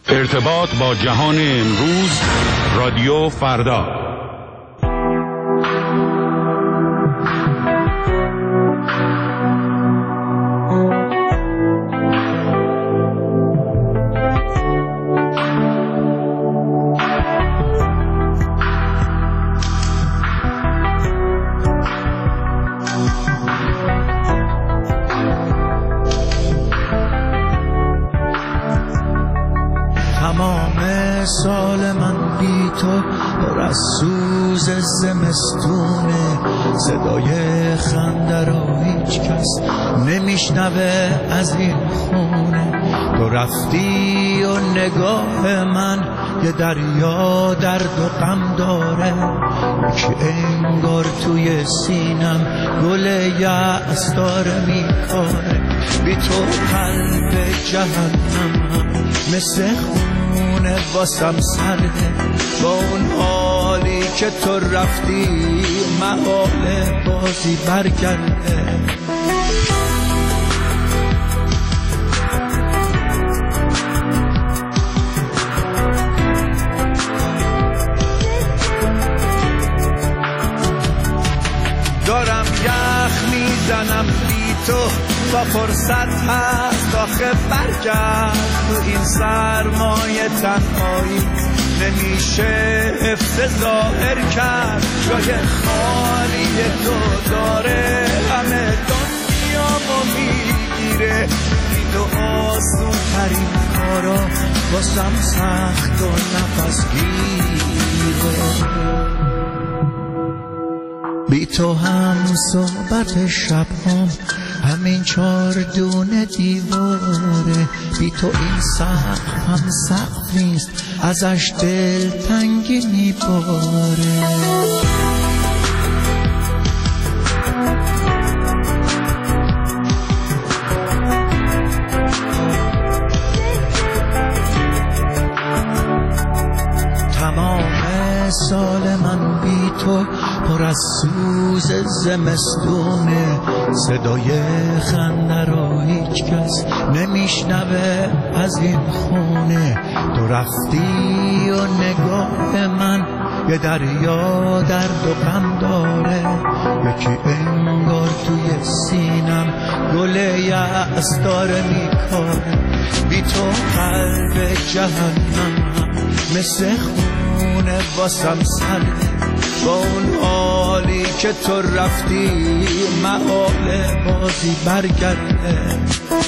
ارتباط با جهان امروز، رادیو فردا. سال من بی تو پر از سوز زمستونه، صدای خنده را هیچ کس نمیشنوه از این خونه. تو رفتی و نگاه من یه دریا درد و غم داره، که انگار توی سینم گل یأس داره میکاره. بی تو قلب جهنمم مثل خونه واسم سرده، با اون حالی که تو رفتی محاله بازی برگرده. دارم یخ میزنم بی تو تا فرصت هست آخه برگرد. تو این سرمایه تنهایی نمیشه حفظ ظاهر کرد. جای خالی تو داره همه دنیامو میگیره. بی تو آسون ترین کارا واسم سخت و نفس گیره. بی تو هم صحبت شب همین 4 دونه دیواره. بی تو این سقف هم سقف نیست، ازش دل تنگی میباره. تمام سال من بی تو پر از سوز زمستونه، صدای خنده را هیچ کس نمیشنوه از این خونه. تو رفتی و نگاه من یه دریا درد و غم داره، یکی انگار توی سینم گل یأس داره میکاره. بی تو قلب جهنمم مثل خونه واسم سرده، با اون حالی که تو رفتی محاله بازی برگرده.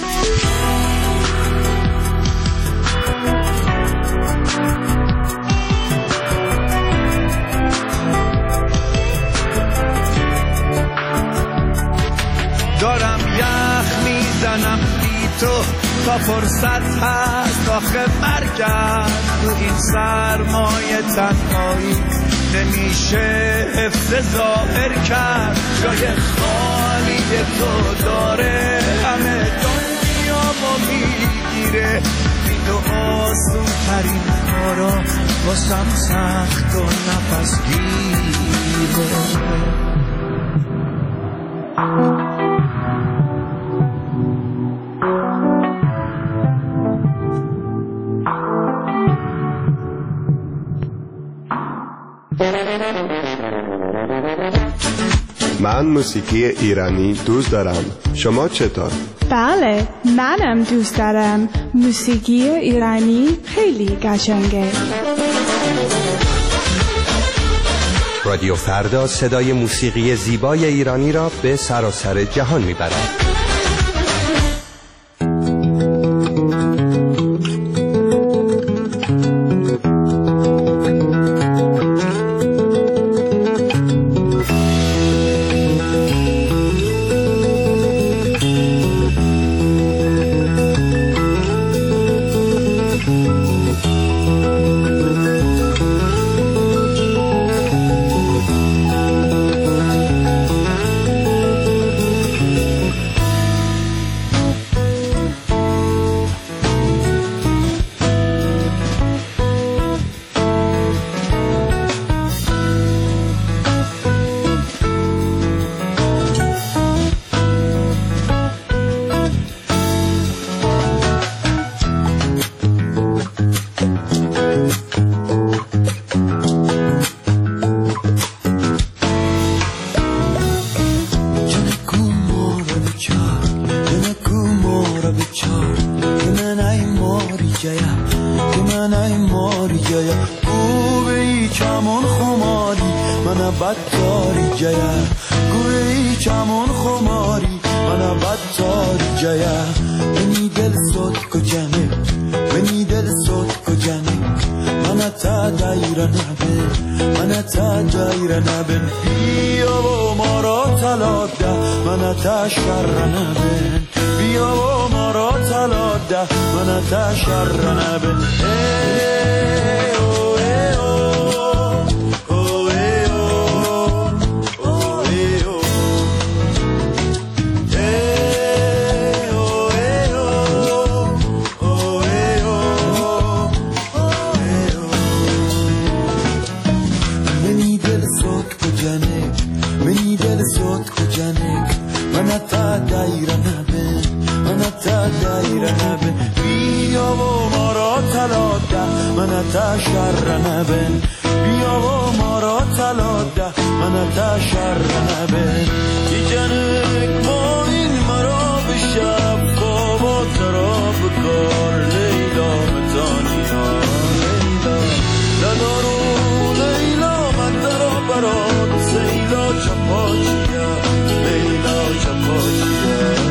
دارم یخ میزنم بی تو تا فرصت هست آخه برگرد. تو این سرمایه تنهایی نمیشه حفظ ظاهر کرد. جای خالی تو داره همه دنیامو میگیره. بی تو آسون ترین کارا واسم سخت و نفس گیره. من موسیقی ایرانی دوست دارم. شما چطور؟ بله، منم دوست دارم. موسیقی ایرانی خیلی قشنگه. رادیو فردا صدای موسیقی زیبای ایرانی را به سراسر جهان میبرد. جایا که من ای ماری جایا گوی چمون خماری من بدکاری جایا گوی چمون خماری من بدکاری جایا منی دل صوت کجانه منی دل صوت کجانه من تا دایر نبن من تا دایر نبن بیا و ما را تلاده من تا شر نبن بیا و ما را تلاده من تا شر نبن تا شر نبن بیا و ما را تلاده من تا شر نبن ای جنگ ما این مرا به شب خواب و تراب کار لیلا متانی ها لیلا ندارو لیلا من درا برات سیلا چپاچیا لیلا چپاچیا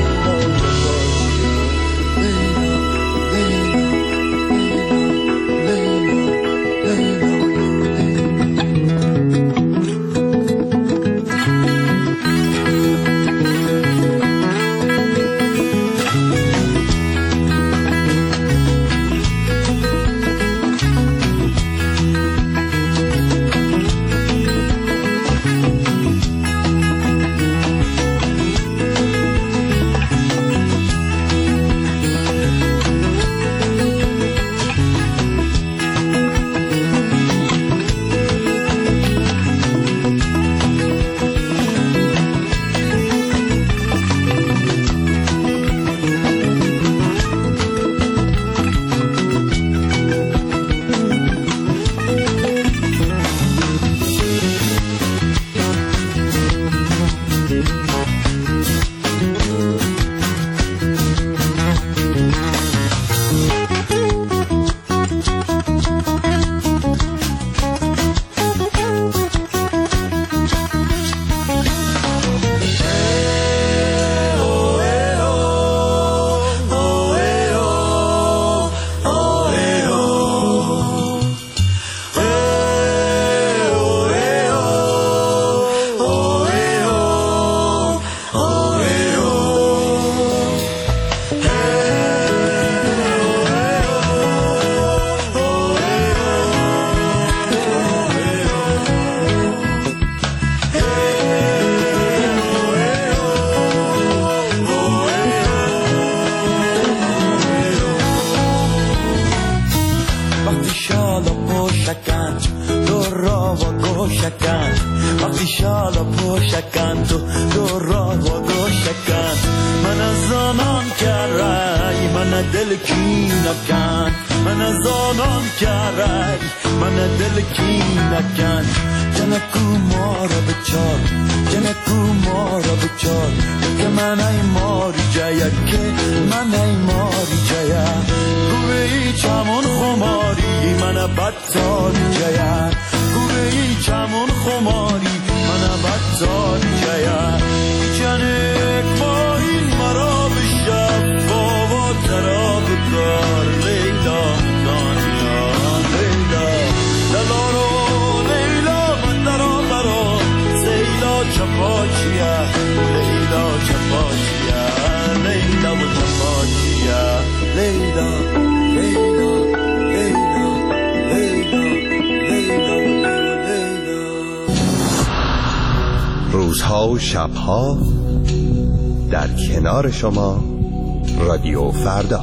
روزها و شبها در کنار شما رادیو فردا.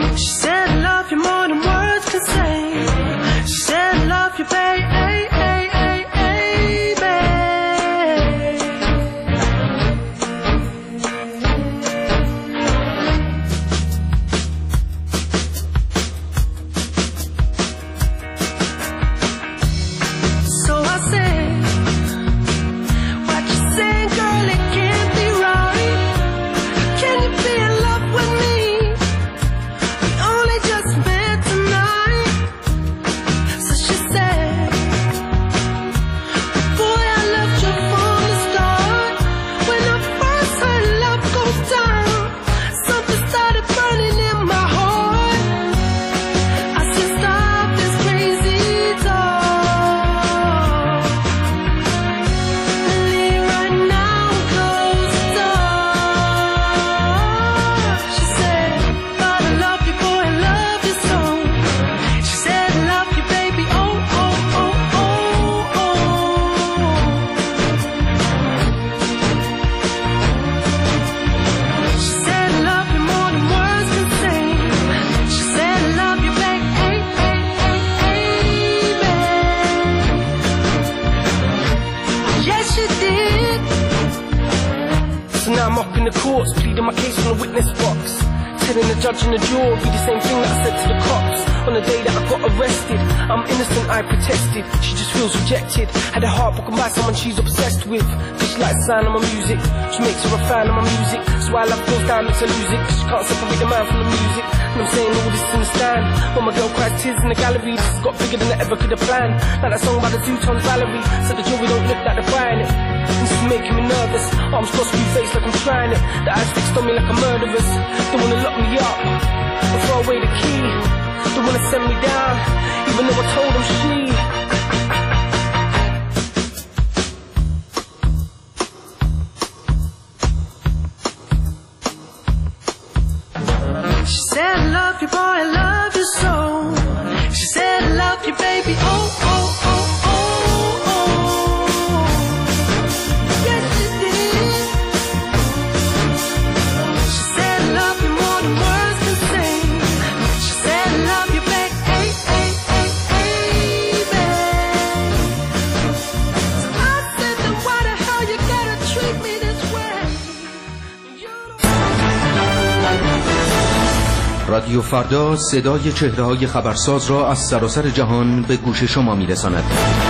More than words can say. She said, love you, babe. Now I'm up in the courts, pleading my case on the witness box, telling the judge and the jury the same thing that I said to the cops on the day that I got arrested. I'm innocent, I protested. She just feels rejected. Had her heart broken by someone she's obsessed with. Cause she likes the sound of my music. She makes her a fan of my music. That's why love goes down, makes her lose it. Cause she can't separate the man from the music. And I'm saying all this in the stand. When my girl cries tears in the gallery, this has got bigger than I ever could have planned. Like that song by the Zootons Valerie. Said the jury don't look like they're buying it. This is making me nervous. Arms crossed, blue face like I'm trying it. The eyes fixed on me like a murderess. They wanna lock me up and throw away the key. They wanna send me down, even though I told them she said, I love you, boy, I love you so. She said, I love you, baby, oh, oh, oh, oh, oh. Yes, she did. She said, I love you more than words can say. She said, I love you, baby, hey, hey, hey, baby. So I said, then why the hell you gotta treat me this way? رادیو فردا صدای چهره‌های خبرساز را از سراسر جهان به گوش شما می‌رساند.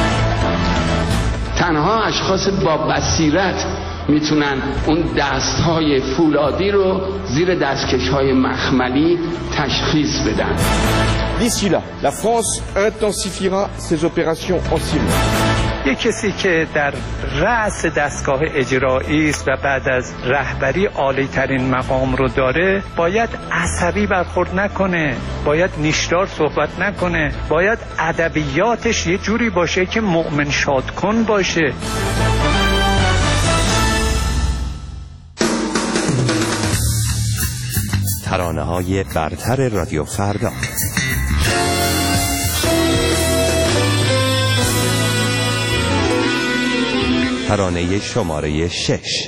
تنها اشخاص با بصیرت میتونن اون دستهای فولادی رو زیر دستکش‌های مخملی تشخیص بدن. D'ici là, la France intensifiera ses opérations en Syrie. یک کسی که در رأس دستگاه اجرایی است و بعد از رهبری عالی ترین مقام رو داره، باید عصبی برخورد نکنه، باید نیشدار صحبت نکنه، باید ادبیاتش یه جوری باشه که مؤمن شاد کن باشه. ترانه‌های برتر رادیو فردا. ترانه شماره 6.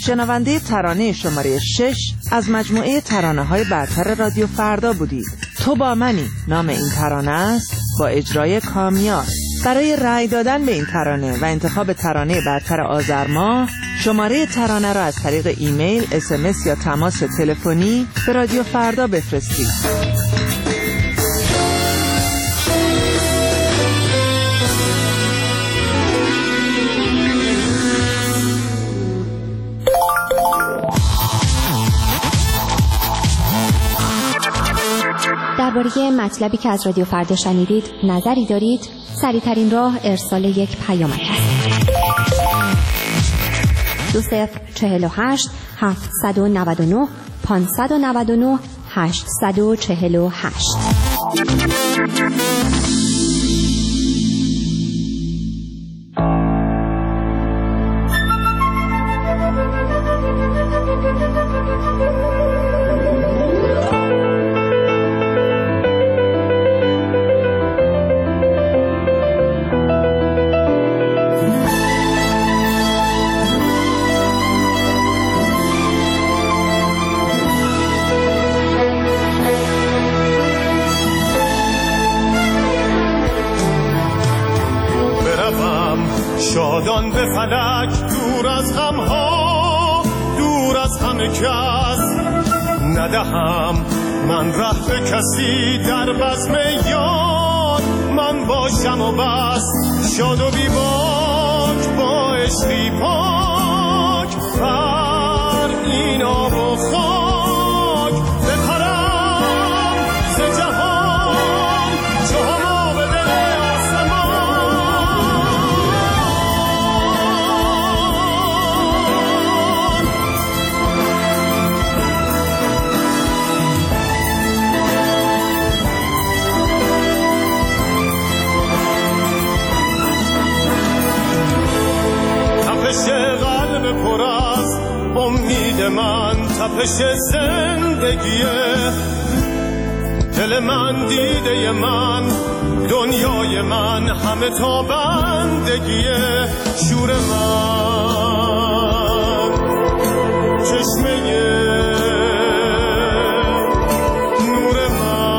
شنونده ترانه شماره 6 از مجموعه ترانه‌های برتر رادیو فردا بودید. تو با منی نام این ترانه است با اجرای کامیار. برای رأی دادن به این ترانه و انتخاب ترانه برتر آذر ماه شماره ترانه را از طریق ایمیل، SMS یا تماس تلفنی به رادیو فردا بفرستید. درباره مطلبی که از رادیو فردا شنیدید نظری دارید؟ سریع‌ترین راه ارسال یک پیامک است. 2048 799 599 848. شادان به فلک دور از غمها، دور از همه کس ندهم من ره به کسی در بزم یاد. من باشم و بس شاد و بی باک با عشقی پاک بر این آب و خاک بپرم ز جهان چو هما به دل قلب پر از امید من، تپش زندگیه دل من، دیده من، دنیای من، همه تا بندگیه شور من، چشمه نور من.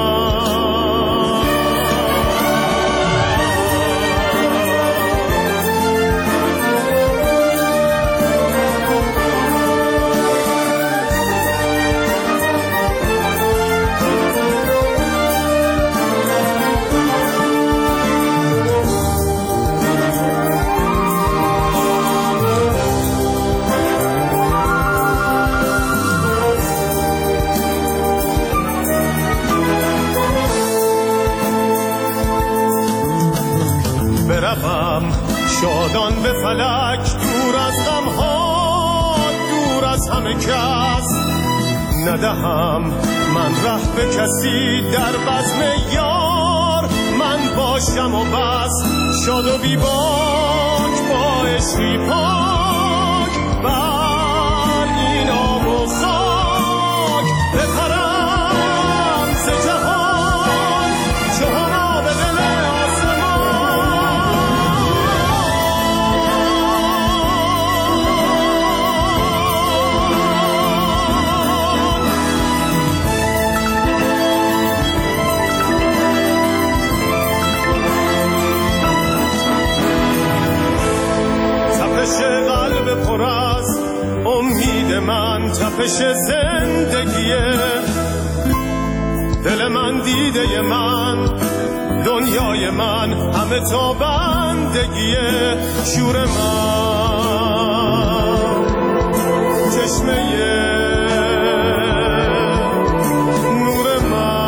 شادان به فلک دور از غمها، دور از همه کس ندهم من ره به کسی در بزم یار. من باشم و بس شاد و بی باک با عشقی پاک بر این آب و خاک بپرم ز جهان چو هما به دل قلب پر از امید من، تپش زندگیه دل من، دیده من، دنیای من، همه تا بندگیه شور من، چشمه نور من.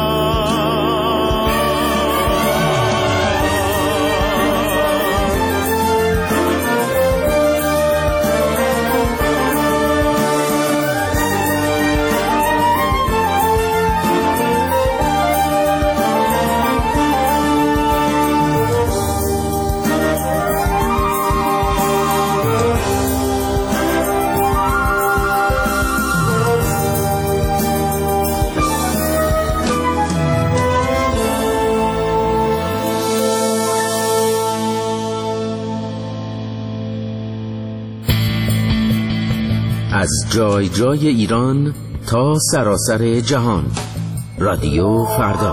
از جای جای ایران تا سراسر جهان. رادیو فردا.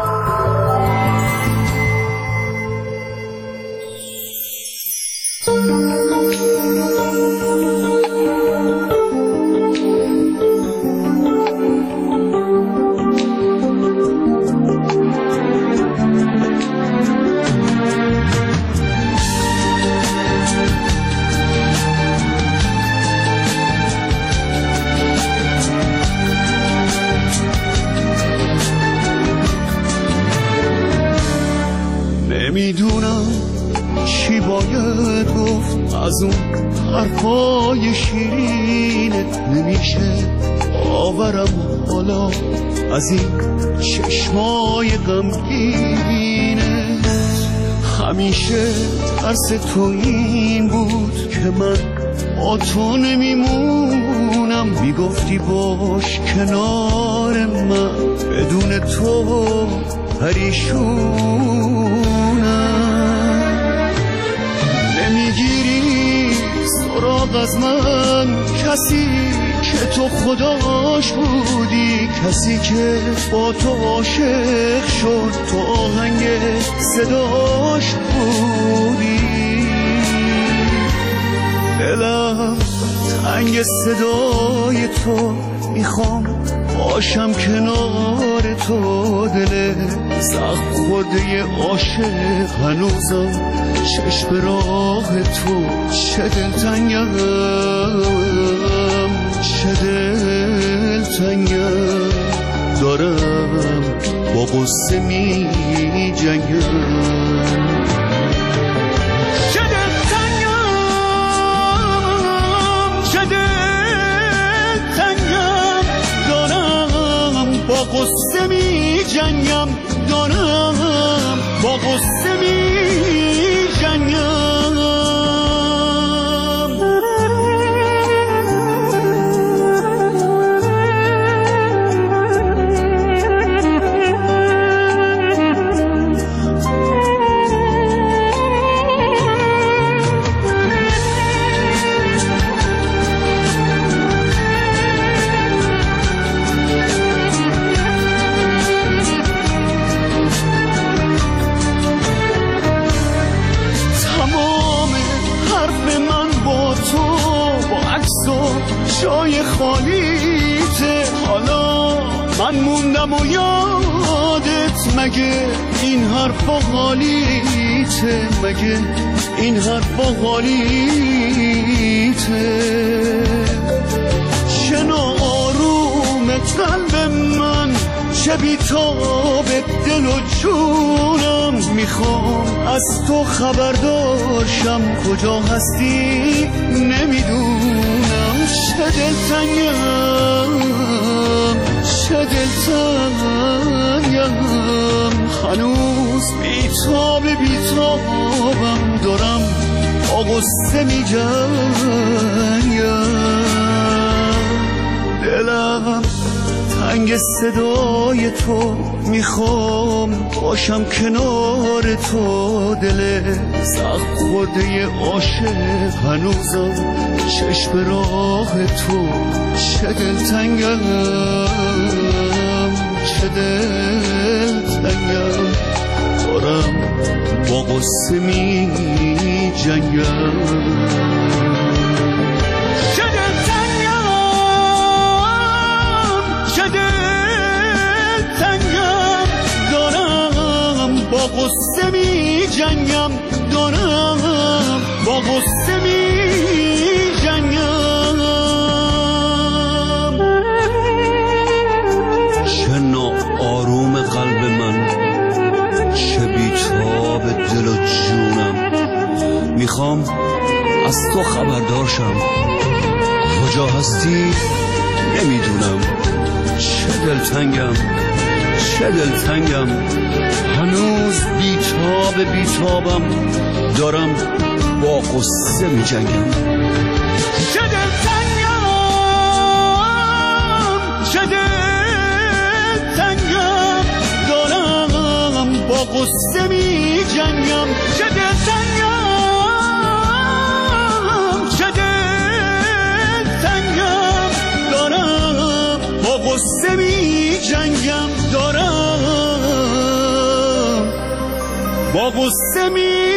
نمیدونم چی باید گفت از اون حرفای شیرینت، نمیشه آورم حالا از این چشمای غمگینت. همیشه ترس تو این بود که من با تو نمیمونم، میگفتی باش کنار من، بدون تو پریشونم. نمیگیری سراغ از من کسی که تو خداش بودی، کسی که با تو عاشق شد، تو آهنگ صداش بودی. دلم تنگ صدای تو، میخوام باشم کنار تو. دل زخم خورده عاشق هنوزم چشم راه تو. چه دلتنگم، چه دلتنگم، دارم با غصه می جنگم. چه دلتنگم، چه دلتنگم، دارم با غصه می جنگم، دارم با غصه می جنگم. جای خالیته، حالا من موندم و یادت، مگه این حرفا حالیته، مگه این حرفا حالیته. چه ناآروم قلب من، چه بیتاب دل و جونم، میخوام از تو خبردارشم، کجا هستی نمیدونم. چه دلتنگم، چه دلتنگم، هنوز بیتابم، دارم با غصه می جنگم. دلم تنگ صدای تو، میخوام باشم کنار تو. دل زخم خورده عاشق هنوزم چشم راه تو. چه دلتنگم، چه دلتنگم، دارم با غصه می جنگم. چه دلتنگم، چه دلتنگم، دارم با غصه می جنگم، دارم با غصه می جنگم. چه ناآروم قلب من، چه بیتاب دل و جونم، میخوام از تو خبردارشم، کجا هستی نمیدونم. چه دلتنگم، چه دلتنگم، هنوز بیتابم، دارم با غصه می جنگم. چه دلتنگم، چه دلتنگم، دارم با غصه می جنگم. چه دلتنگم، چه دلتنگم، با غصه می